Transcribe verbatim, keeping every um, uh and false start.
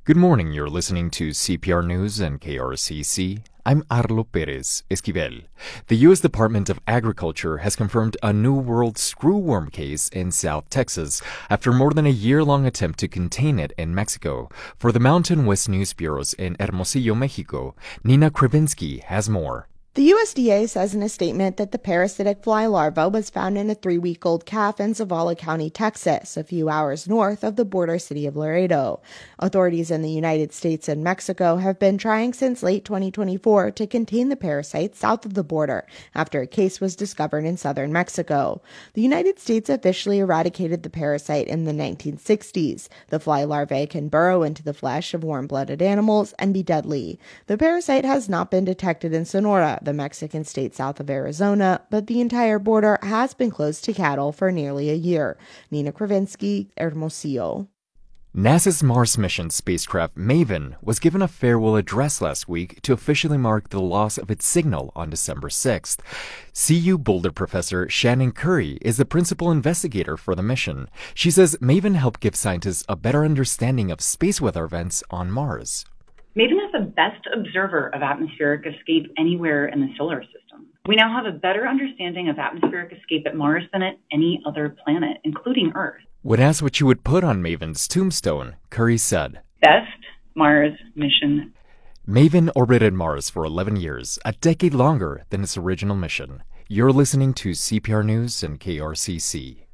Good morning. You're listening to C P R News and K R C C. I'm Arlo Perez Esquivel. The U S Department of Agriculture has confirmed a New World screwworm case in South Texas after more than a year-long attempt to contain it in Mexico. For the Mountain West News Bureaus in Hermosillo, Mexico, Nina Krevinsky has more. The U S D A says in a statement that the parasitic fly larva was found in a three-week-old calf in Zavala County, Texas, a few hours north of the border city of Laredo. Authorities in the United States and Mexico have been trying since late twenty twenty-four to contain the parasite south of the border after a case was discovered in southern Mexico. The United States officially eradicated the parasite in the nineteen sixties. The fly larvae can burrow into the flesh of warm-blooded animals and be deadly. The parasite has not been detected in Sonora, the Mexican state south of Arizona, but the entire border has been closed to cattle for nearly a year. Nina Krevinsky, Hermosillo. NASA's Mars mission spacecraft MAVEN was given a farewell address last week to officially mark the loss of its signal on December sixth. C U Boulder professor Shannon Curry is the principal investigator for the mission. She says MAVEN helped give scientists a better understanding of space weather events on Mars. MAVEN is the best observer of atmospheric escape anywhere in the solar system. We now have a better understanding of atmospheric escape at Mars than at any other planet, including Earth. When asked what you would put on MAVEN's tombstone, Curry said, Best Mars mission. MAVEN orbited Mars for eleven years, a decade longer than its original mission. You're listening to C P R News and K R C C.